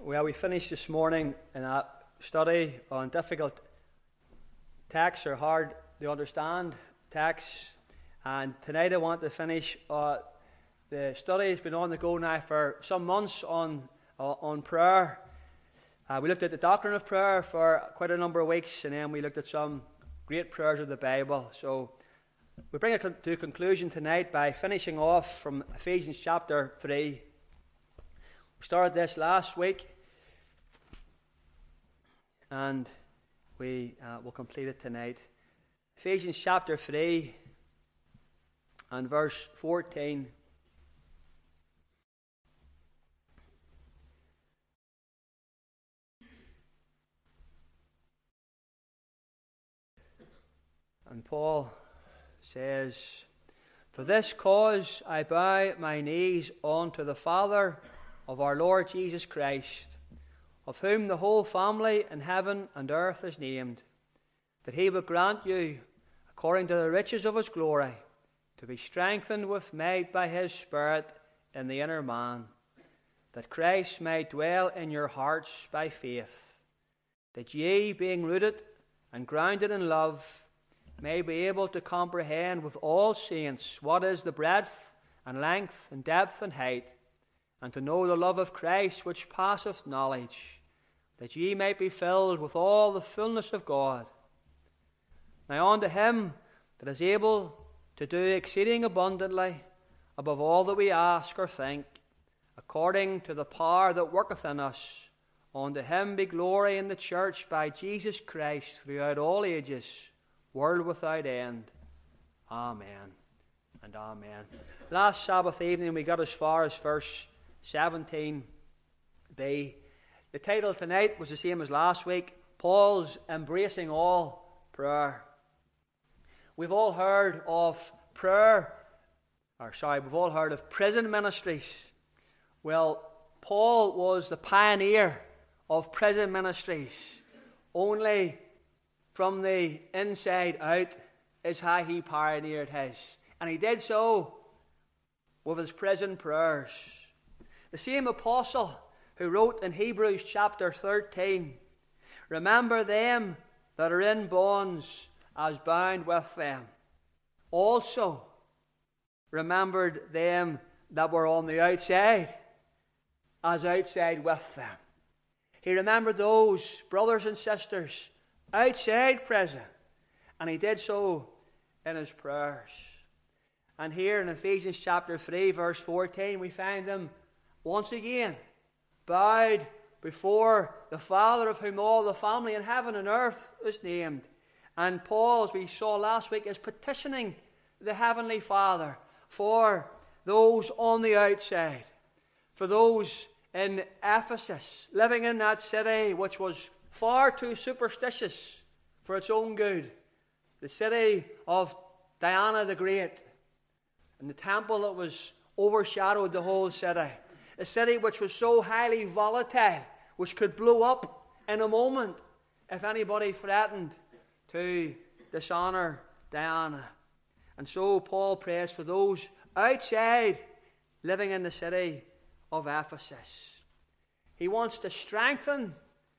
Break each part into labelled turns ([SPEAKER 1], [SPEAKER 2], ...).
[SPEAKER 1] Well, we finished this morning in a study on difficult texts or hard to understand texts, and tonight I want to finish. The study has been on the go now for some months on prayer. We looked at the doctrine of prayer for quite a number of weeks, and then we looked at some great prayers of the Bible. So we bring it to a conclusion tonight by finishing off from Ephesians chapter 3. We started this last week, and we will complete it tonight. Ephesians chapter 3 and verse 14. And Paul says, "For this cause I bow my knees unto the Father of our Lord Jesus Christ, of whom the whole family in heaven and earth is named, that he will grant you, according to the riches of his glory, to be strengthened with might by his Spirit in the inner man, that Christ may dwell in your hearts by faith, that ye, being rooted and grounded in love, may be able to comprehend with all saints what is the breadth and length and depth and height, and to know the love of Christ which passeth knowledge, that ye might be filled with all the fullness of God. Now unto him that is able to do exceeding abundantly above all that we ask or think, according to the power that worketh in us, unto him be glory in the church by Jesus Christ throughout all ages, world without end. Amen and amen." Last Sabbath evening we got as far as verse 17b. The title tonight was the same as last week, Paul's Embracing All Prayer. We've all heard of we've all heard of prison ministries. Well, Paul was the pioneer of prison ministries. Only from the inside out is how he pioneered his. And he did so with his prison prayers. The same apostle who wrote in Hebrews chapter 13, "Remember them that are in bonds as bound with them. Also remembered them that were on the outside as outside with them." He remembered those brothers and sisters outside prison, and he did so in his prayers. And here in Ephesians chapter 3 verse 14 we find them once again bowed before the Father, of whom all the family in heaven and earth is named. And Paul, as we saw last week, is petitioning the Heavenly Father for those on the outside, for those in Ephesus, living in that city which was far too superstitious for its own good, the city of Diana the Great, and the temple that was overshadowed the whole city, a city which was so highly volatile, which could blow up in a moment if anybody threatened to dishonor Diana. And so Paul prays for those outside living in the city of Ephesus. He wants to strengthen.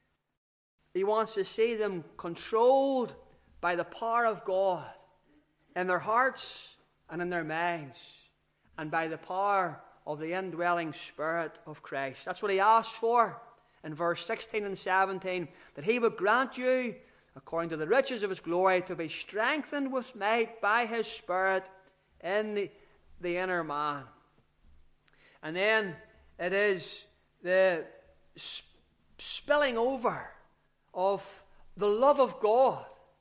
[SPEAKER 1] He wants to see them controlled by the power of God in their hearts and in their minds, and by the power of the indwelling Spirit of Christ. That's what he asks for in verse 16 and 17, that he would grant you, according to the riches of his glory, to be strengthened with might by his Spirit in the inner man. And then it is the spilling over of the love of God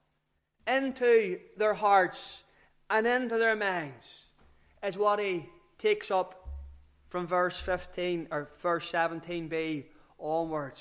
[SPEAKER 1] into their hearts and into their minds is what he takes up from verse 15 or verse 17b onwards.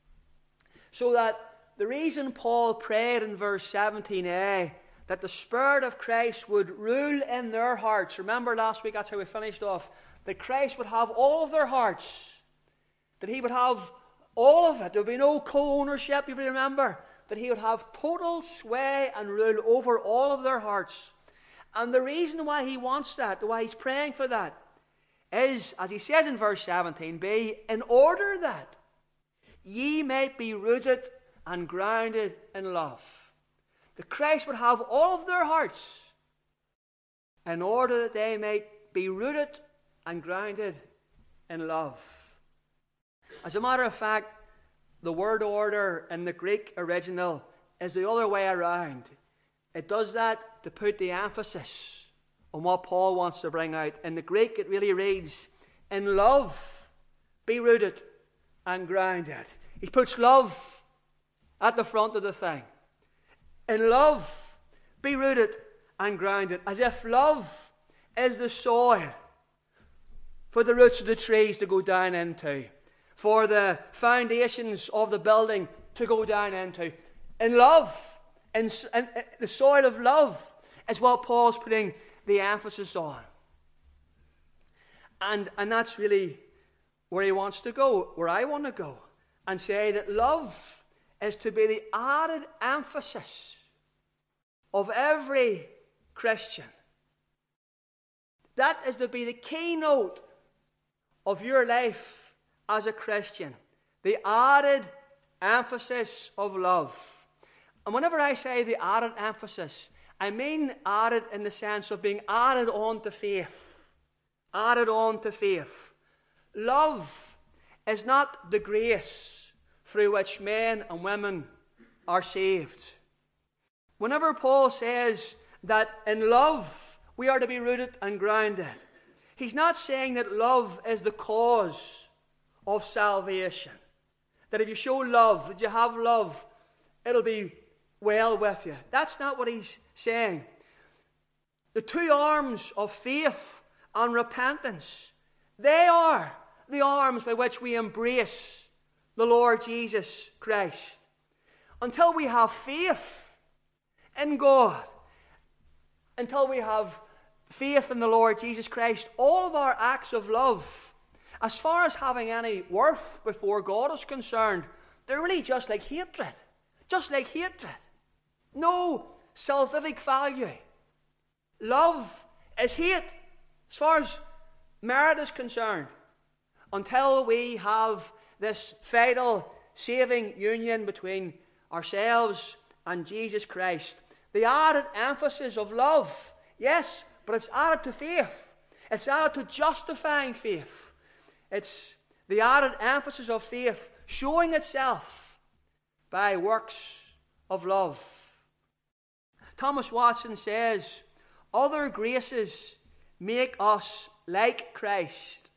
[SPEAKER 1] So that the reason Paul prayed in verse 17a that the Spirit of Christ would rule in their hearts. Remember last week, that's how we finished off, that Christ would have all of their hearts, that he would have all of it. There would be no co-ownership, if you remember, that he would have total sway and rule over all of their hearts. And the reason why he wants that, why he's praying for that, is, as he says in verse 17b, in order that ye might be rooted and grounded in love. That Christ would have all of their hearts in order that they might be rooted and grounded in love. As a matter of fact, the word order in the Greek original is the other way around. It does that to put the emphasis on what Paul wants to bring out. In the Greek, it really reads, in love, be rooted and grounded. He puts love at the front of the thing. In love, be rooted and grounded. As if love is the soil for the roots of the trees to go down into, for the foundations of the building to go down into. In love, in the soil of love is what Paul's putting the emphasis on. And that's really where he wants to go, where I want to go, and say that love is to be the added emphasis of every Christian. That is to be the keynote of your life as a Christian. The added emphasis of love. And whenever I say the added emphasis, I mean added in the sense of being added on to faith. Added on to faith. Love is not the grace through which men and women are saved. Whenever Paul says that in love we are to be rooted and grounded, he's not saying that love is the cause of salvation. That if you show love, that you have love, it'll be well with you. That's not what he's saying. The two arms of faith and repentance, they are the arms by which we embrace the Lord Jesus Christ. Until we have faith in God, until we have faith in the Lord Jesus Christ, all of our acts of love, as far as having any worth before God is concerned, they're really just like hatred. Just like hatred. No salvific value. Love is hate as far as merit is concerned. Until we have this vital saving union between ourselves and Jesus Christ. The added emphasis of love, yes, but it's added to faith. It's added to justifying faith. It's the added emphasis of faith showing itself by works of love. Thomas Watson says, other graces make us like Christ.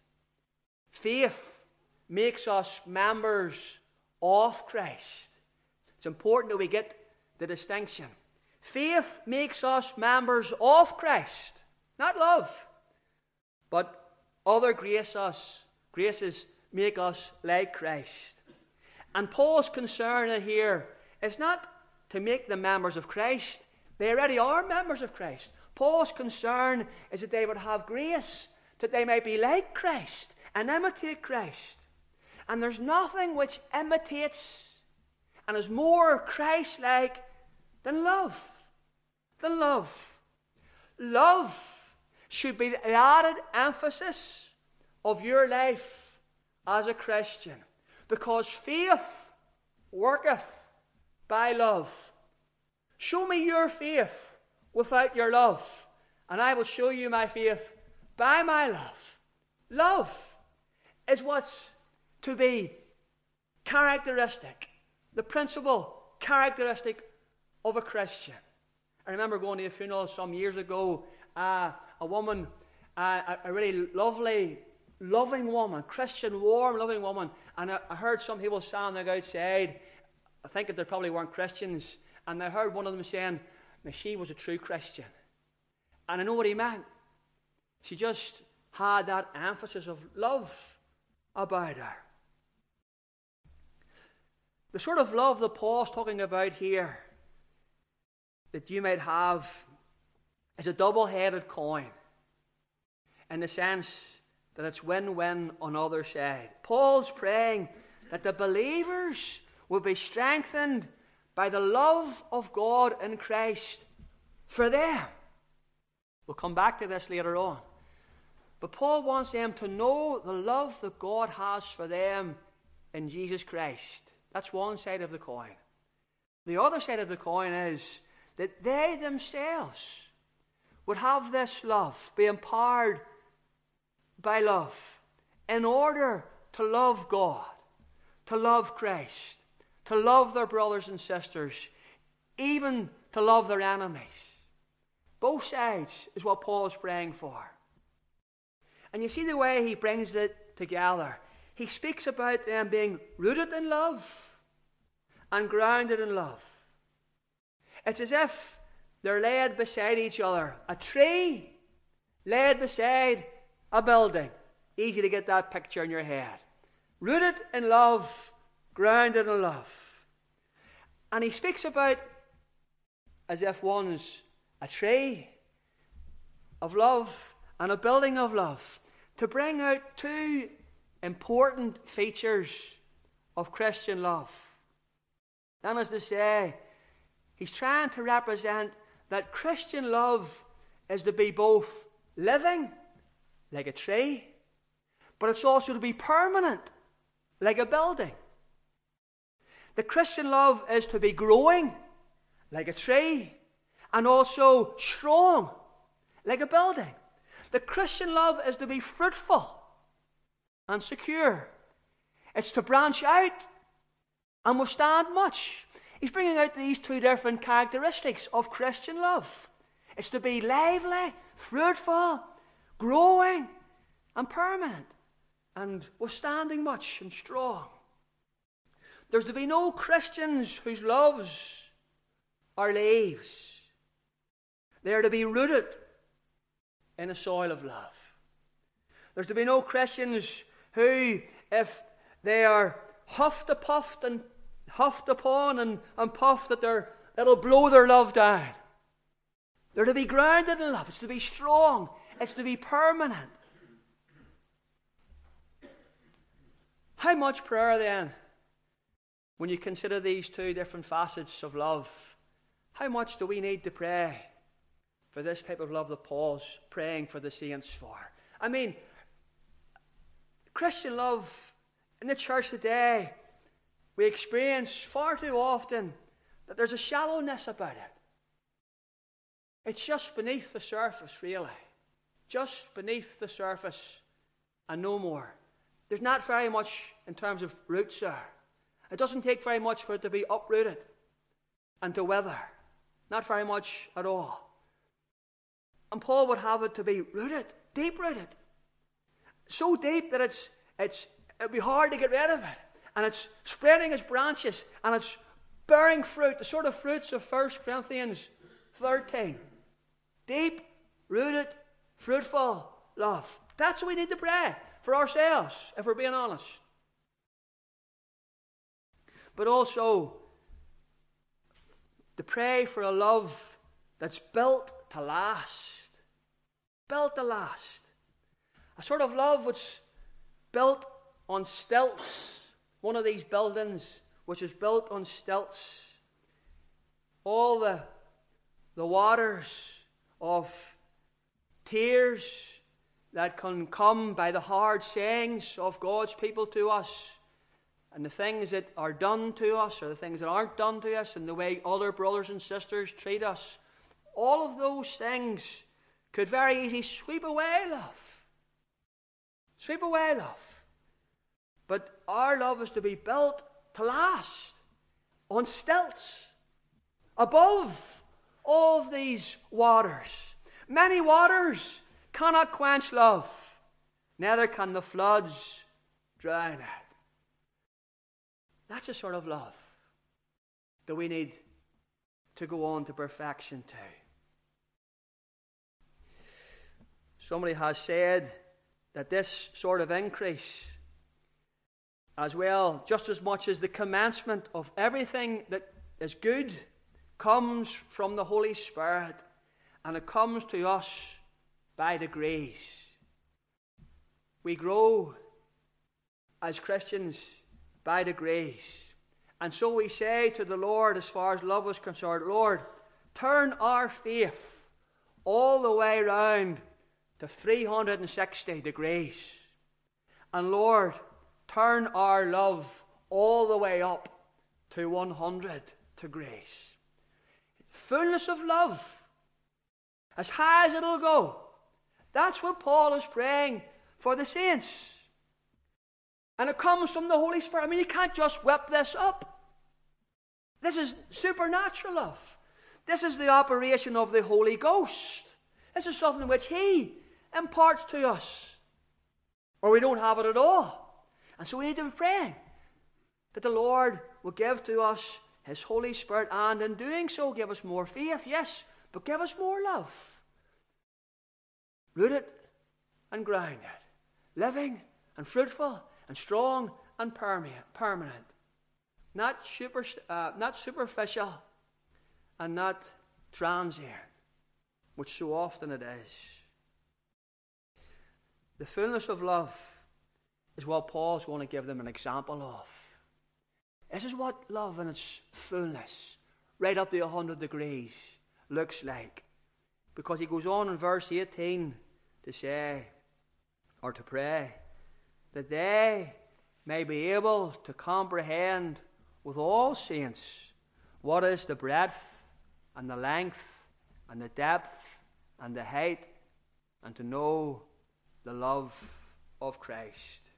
[SPEAKER 1] Faith makes us members of Christ. It's important that we get the distinction. Faith makes us members of Christ, not love. But other graces make us like Christ. And Paul's concern here is not to make them members of Christ. They already are members of Christ. Paul's concern is that they would have grace, that they might be like Christ and imitate Christ. And there's nothing which imitates and is more Christ-like than love. Than love. Love should be the added emphasis of your life as a Christian. Because faith worketh by love. Show me your faith without your love, and I will show you my faith by my love. Love is what's to be characteristic, the principal characteristic of a Christian. I remember going to a funeral some years ago. A woman, a really lovely, loving woman, Christian, warm, loving woman. And I heard some people standing outside, I think that they probably weren't Christians, and I heard one of them saying, now she was a true Christian. And I know what he meant. She just had that emphasis of love about her. The sort of love that Paul's talking about here, that you might have, is a double-headed coin, in the sense that it's win-win on either side. Paul's praying that the believers will be strengthened by the love of God in Christ for them. We'll come back to this later on. But Paul wants them to know the love that God has for them in Jesus Christ. That's one side of the coin. The other side of the coin is that they themselves would have this love, be empowered by love, in order to love God, to love Christ, to love their brothers and sisters, even to love their enemies. Both sides is what Paul is praying for. And you see the way he brings it together. He speaks about them being rooted in love and grounded in love. It's as if they're laid beside each other. A tree laid beside a building. Easy to get that picture in your head. Rooted in love, grounded in love. And he speaks about as if one's a tree of love and a building of love, to bring out two important features of Christian love. That is to say, he's trying to represent that Christian love is to be both living, like a tree, but it's also to be permanent, like a building. The Christian love is to be growing, like a tree, and also strong, like a building. The Christian love is to be fruitful and secure. It's to branch out and withstand much. He's bringing out these two different characteristics of Christian love. It's to be lively, fruitful, growing, and permanent, and withstanding much and strong. There's to be no Christians whose loves are leaves. They are to be rooted in a soil of love. There's to be no Christians who, if they are huffed upon and puffed, that it'll blow their love down. They're to be grounded in love. It's to be strong. It's to be permanent. How much prayer then, when you consider these two different facets of love, how much do we need to pray for this type of love that Paul's praying for the saints for? I mean, Christian love in the church today, we experience far too often that there's a shallowness about it. It's just beneath the surface, really. Just beneath the surface and no more. There's not very much in terms of roots there. It doesn't take very much for it to be uprooted and to wither. Not very much at all. And Paul would have it to be rooted, deep rooted. So deep that it'd be hard to get rid of it. And it's spreading its branches and it's bearing fruit, the sort of fruits of 1 Corinthians 13. Deep, rooted, fruitful love. That's what we need to pray for ourselves, if we're being honest. But also, to pray for a love that's built to last. Built to last. A sort of love which built on stilts. One of these buildings which is built on stilts. All the waters of tears that can come by the hard sayings of God's people to us, and the things that are done to us or the things that aren't done to us, and the way other brothers and sisters treat us, all of those things could very easily sweep away love. Sweep away love. But our love is to be built to last on stilts above all of these waters. Many waters cannot quench love, neither can the floods drown it. That's a sort of love that we need to go on to perfection to. Somebody has said that this sort of increase, as well, just as much as the commencement of everything that is good, comes from the Holy Spirit, and it comes to us by degrees. We grow as Christians by degrees. And so we say to the Lord, as far as love is concerned, Lord, turn our faith all the way round to 360 degrees. And Lord, turn our love all the way up to 100 degrees. Fullness of love, as high as it'll go. That's what Paul is praying for the saints. And it comes from the Holy Spirit. I mean, you can't just whip this up. This is supernatural love. This is the operation of the Holy Ghost. This is something which He imparts to us, or we don't have it at all. And so we need to be praying that the Lord will give to us His Holy Spirit, and in doing so give us more faith, yes, but give us more love. Rooted and grounded, living and fruitful and strong and permanent. Not superficial and not transient, which so often it is. The fullness of love is what Paul's going to give them an example of. This is what love in its fullness, right up to 100 degrees, looks like. Because he goes on in verse 18 to say, or to pray, that they may be able to comprehend with all saints what is the breadth and the length and the depth and the height, and to know the love of Christ.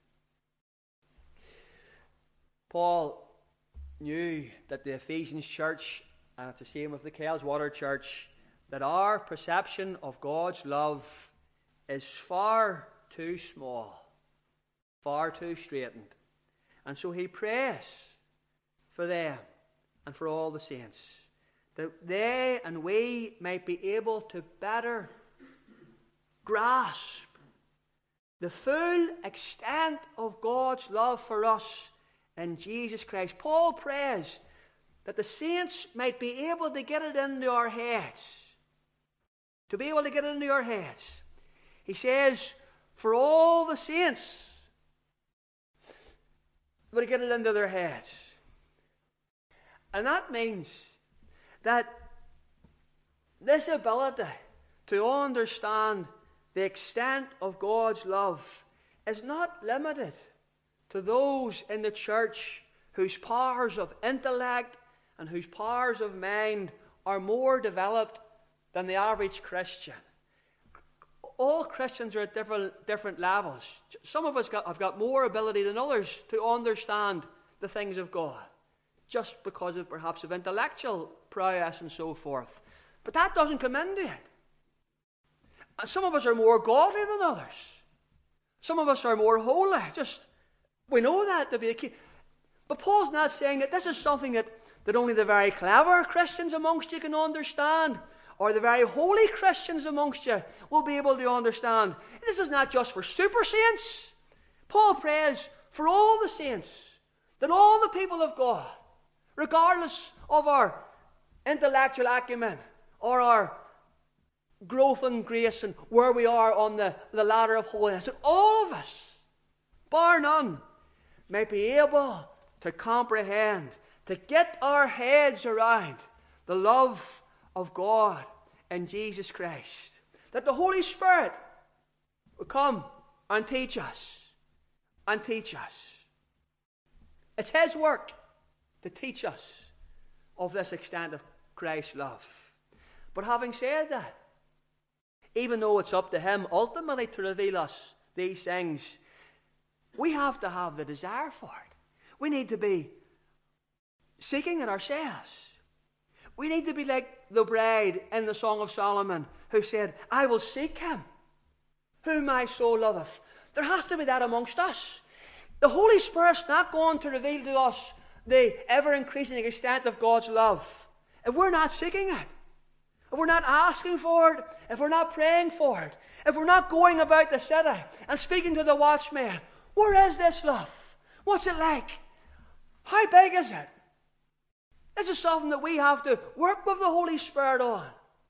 [SPEAKER 1] Paul knew that the Ephesians church, and it's the same with the Kelswater church, that our perception of God's love is far too small, far too straitened. And so he prays for them and for all the saints, that they and we might be able to better grasp the full extent of God's love for us in Jesus Christ. Paul prays that the saints might be able to get it into our heads. To be able to get it into our heads. He says, for all the saints, to get it into their heads. And that means that this ability to understand the extent of God's love is not limited to those in the church whose powers of intellect and whose powers of mind are more developed than the average Christian. All Christians are at different levels. Some of us have got more ability than others to understand the things of God, just because of perhaps of intellectual prowess and so forth. But that doesn't come into it. Some of us are more godly than others. Some of us are more holy. We know that to be the key. But Paul's not saying that this is something that only the very clever Christians amongst you can understand, or the very holy Christians amongst you will be able to understand. This is not just for super saints. Paul prays for all the saints, that all the people of God, regardless of our intellectual acumen or our growth in grace and where we are on the ladder of holiness, that all of us, bar none, may be able to comprehend, to get our heads around the love of God in Jesus Christ. That the Holy Spirit will come and teach us. And teach us. It's His work to teach us of this extent of Christ's love. But having said that, even though it's up to Him ultimately to reveal us these things, we have to have the desire for it. We need to be seeking it ourselves. We need to be like the bride in the Song of Solomon who said, I will seek Him whom my soul loveth. There has to be that amongst us. The Holy Spirit's not going to reveal to us the ever-increasing extent of God's love if we're not seeking it, if we're not asking for it, if we're not praying for it, if we're not going about the city and speaking to the watchman. Where is this love? What's it like? How big is it? This is something that we have to work with the Holy Spirit on.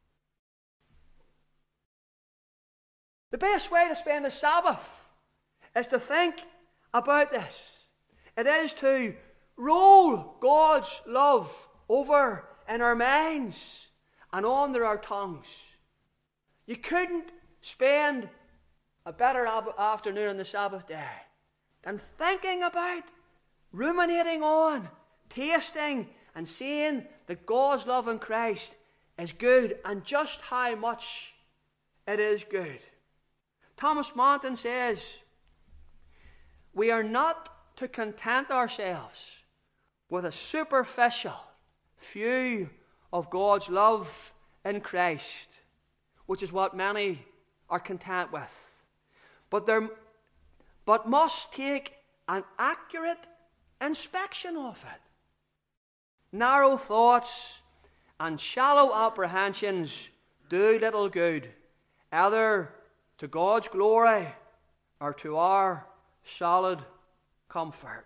[SPEAKER 1] The best way to spend the Sabbath is to think about this. It is to roll God's love over in our minds and under our tongues. You couldn't spend a better afternoon on the Sabbath day than thinking about, ruminating on, tasting, and seeing that God's love in Christ is good, and just how much it is good. Thomas Monton says, we are not to content ourselves with a superficial view of God's love in Christ, which is what many are content with, but must take an accurate inspection of it. Narrow thoughts and shallow apprehensions do little good, either to God's glory or to our solid comfort.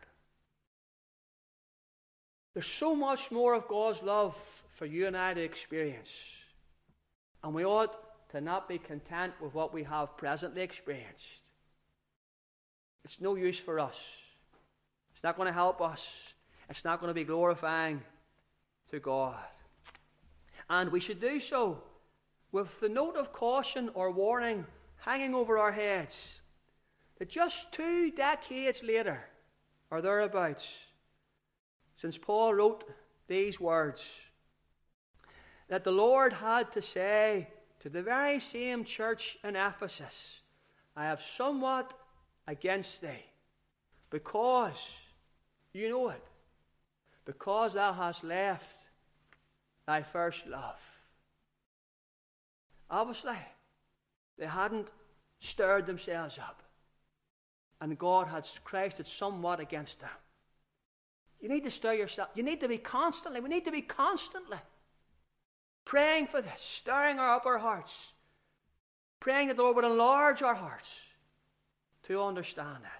[SPEAKER 1] There's so much more of God's love for you and I to experience, and we ought to not be content with what we have presently experienced. It's no use for us. It's not going to help us. It's not going to be glorifying to God. And we should do so with the note of caution or warning hanging over our heads that just 2 decades later, or thereabouts, since Paul wrote these words, that the Lord had to say to the very same church in Ephesus, I have somewhat against thee, because, you know it, because thou hast left thy first love. Obviously, they hadn't stirred themselves up, and Christ had somewhat against them. You need to stir yourself. You need to be constantly, we need to be constantly praying for this, stirring up our hearts, praying that the Lord would enlarge our hearts to understand it.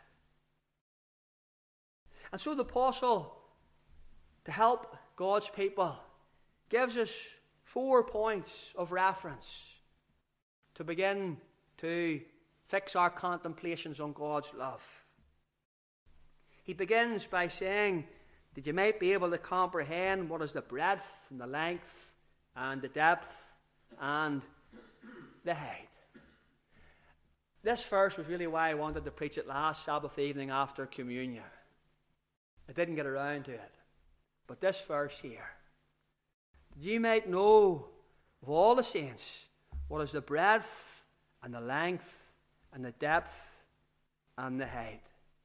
[SPEAKER 1] And so the apostle, to help God's people, gives us 4 points of reference to begin to fix our contemplations on God's love. He begins by saying that you might be able to comprehend what is the breadth and the length and the depth and the height. This verse was really why I wanted to preach it last Sabbath evening after communion. I didn't get around to it. But this verse here, you might know of all the saints what is the breadth and the length and the depth and the height.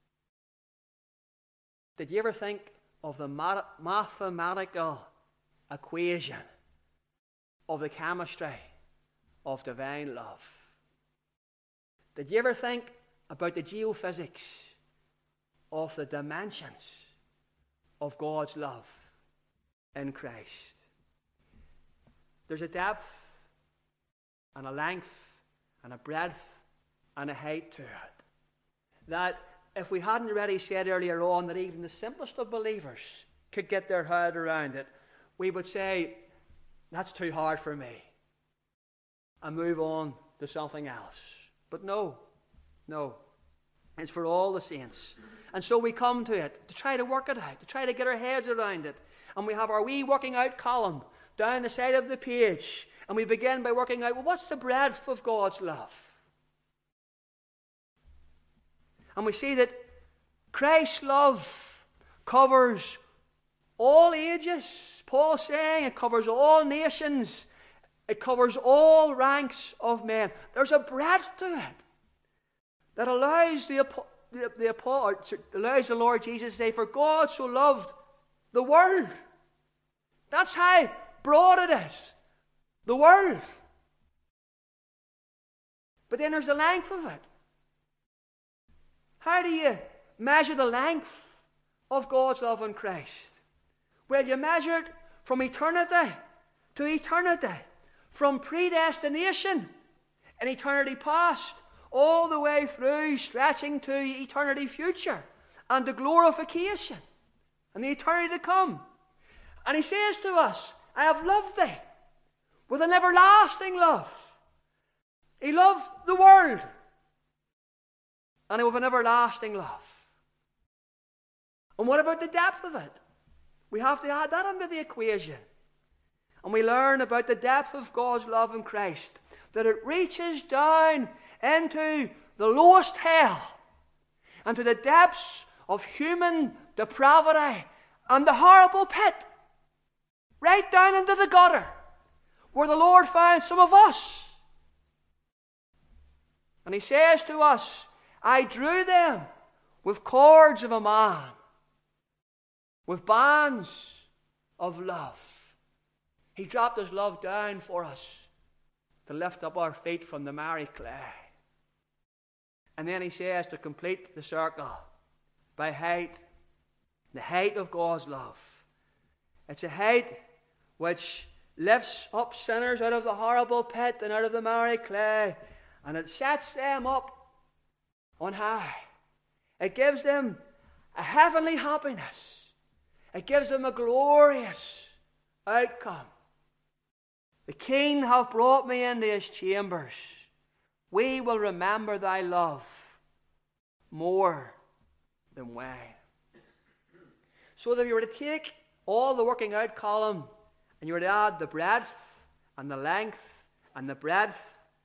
[SPEAKER 1] Did you ever think of the mathematical equation of the chemistry of divine love? Did you ever think about the geophysics of the dimensions of God's love in Christ? There's a depth and a length and a breadth and a height to it that, if we hadn't already said earlier on that even the simplest of believers could get their head around it, we would say, that's too hard for me, and move on to something else. But no, it's for all the saints. And so we come to it to try to work it out, to try to get our heads around it. And we have our wee working out column down the side of the page, and we begin by working out, well, what's the breadth of God's love? And we see that Christ's love covers all ages. Paul's saying it covers all nations. It covers all ranks of men. There's a breadth to it that allows the Lord Jesus to say, for God so loved the world. That's how broad it is. The world. But then there's the length of it. How do you measure the length of God's love in Christ? Well, you measure it from eternity to eternity, from predestination in eternity past, all the way through, stretching to eternity future, and the glorification, and the eternity to come. And he says to us, I have loved thee with an everlasting love. He loved the world, and with an everlasting love. And what about the depth of it? We have to add that into the equation. And we learn about the depth of God's love in Christ, that it reaches down into the lowest hell. and to the depths of human depravity and the horrible pit, right down into the gutter, where the Lord found some of us. And he says to us, I drew them with cords of a man, with bands of love. He dropped his love down for us to lift up our feet from the miry clay. And then he says, to complete the circle, by height, the height of God's love. It's a height which lifts up sinners out of the horrible pit and out of the miry clay, and it sets them up on high. It gives them a heavenly happiness. It gives them a glorious outcome. The King hath brought me into his chambers. We will remember thy love more than wine. So that if you were to take all the working out column and you were to add the breadth and the length and the breadth,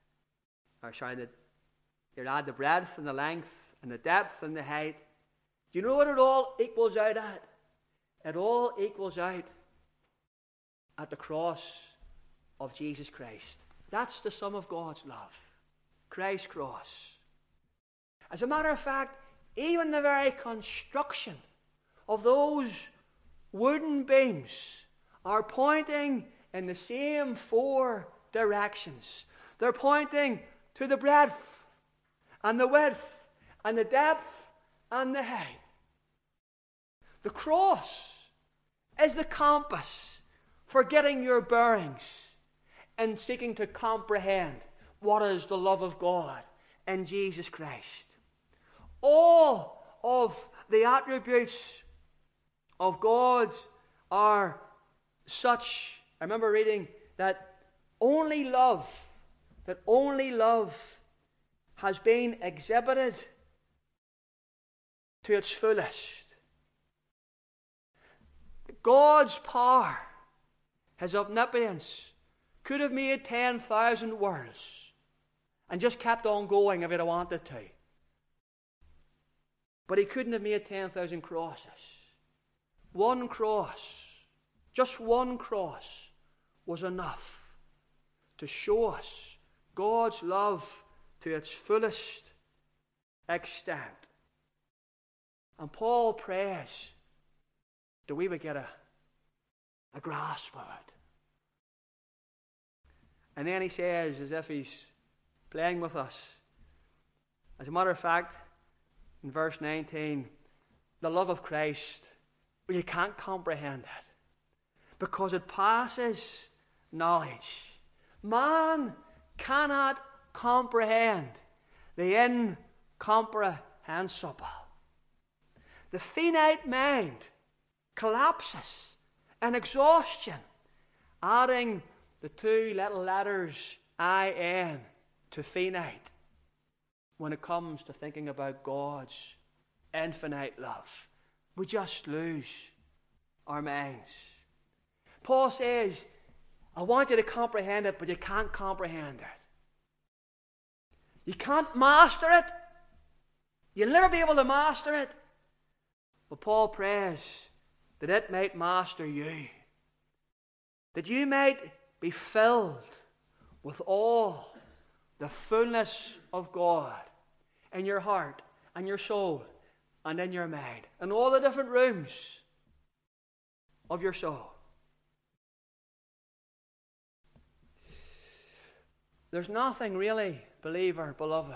[SPEAKER 1] you'd add the breadth and the length and the depth and the height, do you know what it all equals out at? It all equals out at the cross of Jesus Christ. That's the sum of God's love. Christ's cross. As a matter of fact, even the very construction of those wooden beams are pointing in the same four directions. They're pointing to the breadth and the width and the depth and the height. The cross is the compass for getting your bearings and seeking to comprehend what is the love of God in Jesus Christ. All of the attributes of God are such. I remember reading that only love has been exhibited to its fullest. God's power, his omnipotence, could have made 10,000 worlds and just kept on going if it had wanted to. But he couldn't have made 10,000 crosses. One cross, just one cross, was enough to show us God's love to its fullest extent. And Paul prays that we would get a grasp of it. And then he says, as if he's playing with us, as a matter of fact, in verse 19, the love of Christ, well, you can't comprehend it because it passes knowledge. Man cannot comprehend the incomprehensible. The finite mind collapses in exhaustion, adding the two little letters I-N to finite when it comes to thinking about God's infinite love. We just lose our minds. Paul says, I want you to comprehend it, but you can't comprehend it. You can't master it. You'll never be able to master it. But Paul prays that it might master you. That you might be filled with all the fullness of God in your heart and your soul and in your mind, and all the different rooms of your soul. There's nothing really, believer, beloved,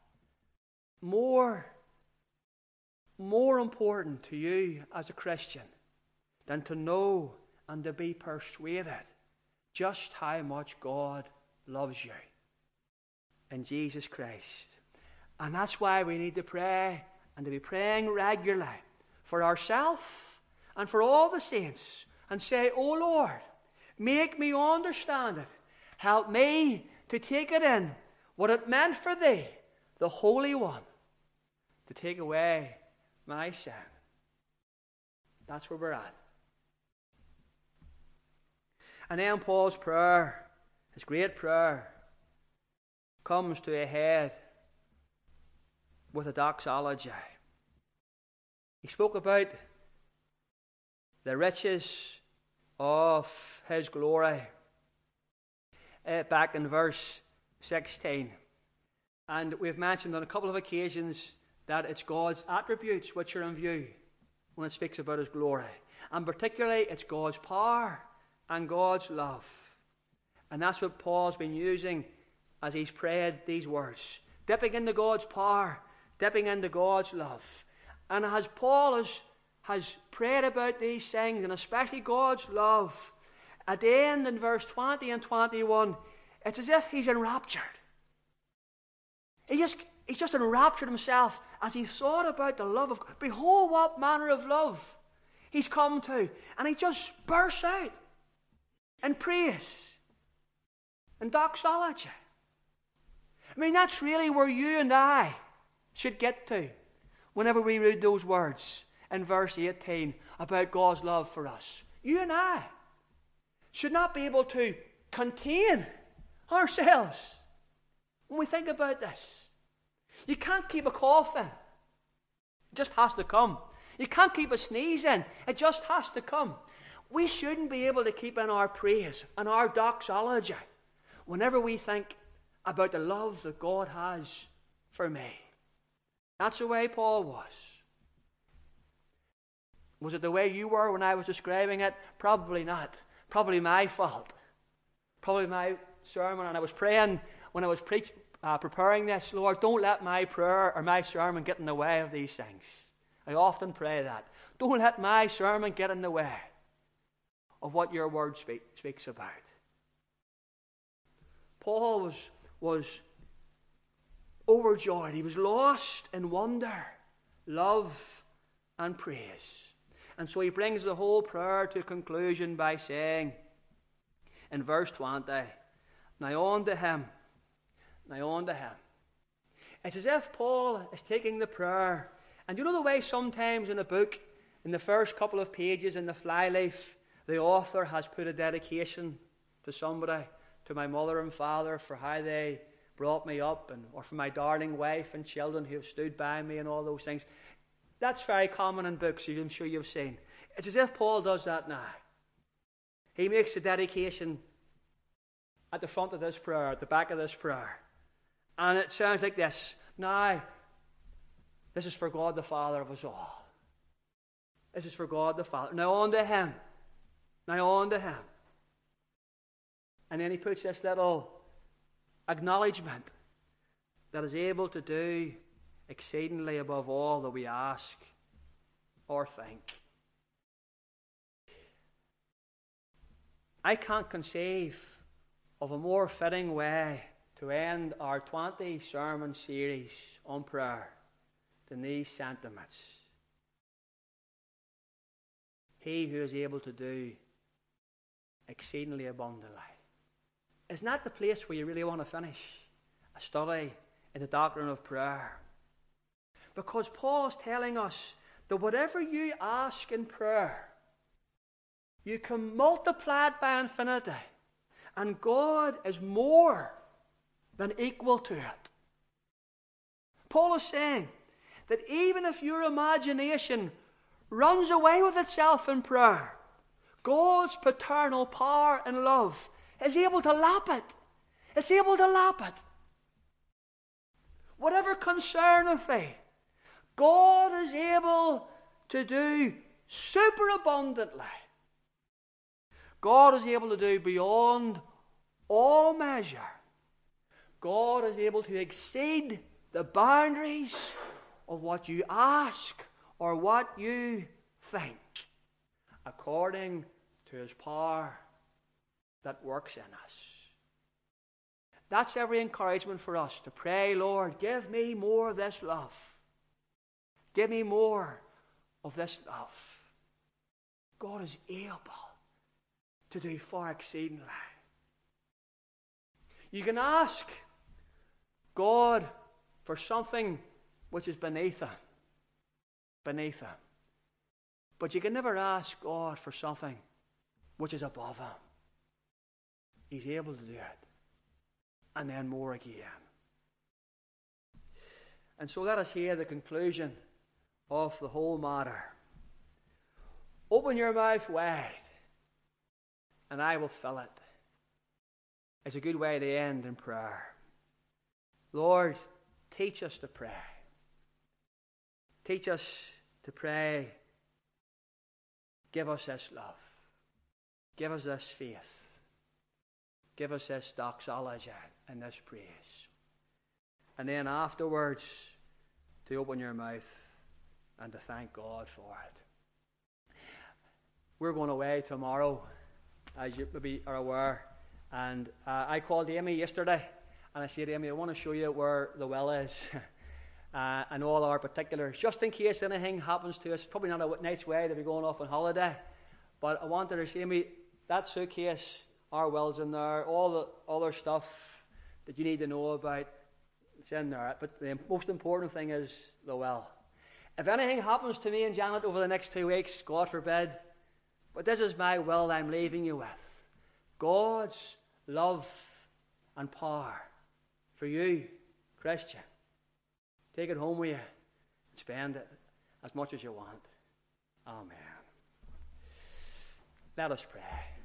[SPEAKER 1] more important to you as a Christian than to know and to be persuaded just how much God loves you in Jesus Christ. And that's why we need to pray, and to be praying regularly for ourselves and for all the saints, and say, oh Lord, make me understand it. Help me to take it in, what it meant for thee, the Holy One, to take away my sin. That's where we're at. And then Paul's prayer, his great prayer, comes to a head with a doxology. He spoke about the riches of his glory back in verse 16. And we've mentioned on a couple of occasions that it's God's attributes which are in view when it speaks about his glory. And particularly, it's God's power and God's love. And that's what Paul's been using as he's prayed these words. Dipping into God's power, dipping into God's love. And as Paul has prayed about these things, and especially God's love, at the end in verse 20 and 21, it's as if he's enraptured. He's just enraptured himself as he thought about the love of God. Behold, what manner of love he's come to. And he just bursts out in praise and doxology. I mean, that's really where you and I should get to whenever we read those words in verse 18 about God's love for us. You and I should not be able to contain ourselves when we think about this. You can't keep a cough in. It just has to come. You can't keep a sneeze in. It just has to come. We shouldn't be able to keep in our praise and our doxology whenever we think about the love that God has for me. That's the way Paul was. Was it the way you were when I was describing it? Probably not. Probably my fault. Probably my sermon. And I was praying when I was preparing this, Lord, don't let my prayer or my sermon get in the way of these things. I often pray that. Don't let my sermon get in the way of what your word speaks about. Paul was overjoyed. He was lost in wonder, love, and praise. And so he brings the whole prayer to a conclusion by saying in verse 20, now unto him. It's as if Paul is taking the prayer, and you know the way sometimes in a book, in the first couple of pages in the flyleaf, the author has put a dedication to somebody, to my mother and father for how they brought me up, or for my darling wife and children who have stood by me and all those things. That's very common in books, I'm sure you've seen. It's as if Paul does that now. He makes a dedication at the front of this prayer, at the back of this prayer. And it sounds like this. Now, this is for God the Father of us all. This is for God the Father. Now unto him. Now unto him. And then he puts this little acknowledgement that is able to do exceedingly above all that we ask or think. I can't conceive of a more fitting way to end our 20 sermon series on prayer than these sentiments. He who is able to do exceedingly abundantly. Isn't that the place where you really want to finish a study in the doctrine of prayer? Because Paul is telling us that whatever you ask in prayer, you can multiply it by infinity. And God is more than equal to it. Paul is saying that even if your imagination runs away with itself in prayer, God's paternal power and love is able to lap it. It's able to lap it. Whatever concerneth thee, God is able to do superabundantly. God is able to do beyond all measure. God is able to exceed the boundaries of what you ask or what you think, according to his power that works in us. That's every encouragement for us to pray, Lord, give me more of this love. Give me more of this love. God is able to do far exceedingly. You can ask God for something which is beneath him. But you can never ask God for something which is above him. He's able to do it. And then more again. And so let us hear the conclusion of the whole matter. Open your mouth wide, and I will fill it. It's a good way to end in prayer. Lord, teach us to pray. Teach us to pray. Give us this love. Give us this faith. Give us this doxology and this praise. And then afterwards, to open your mouth and to thank God for it. We're going away tomorrow, as you maybe are aware. And I called Amy yesterday, and I said, Amy, I want to show you where the well is and all our particulars, just in case anything happens to us. Probably not a nice way to be going off on holiday, but I wanted to say, Amy, that suitcase, our well's in there, all the other stuff that you need to know about, it's in there. But the most important thing is the well. If anything happens to me and Janet over the next 2 weeks, God forbid, but this is my will I'm leaving you with. God's love and power for you, Christian. Take it home with you and spend it as much as you want. Amen. Let us pray.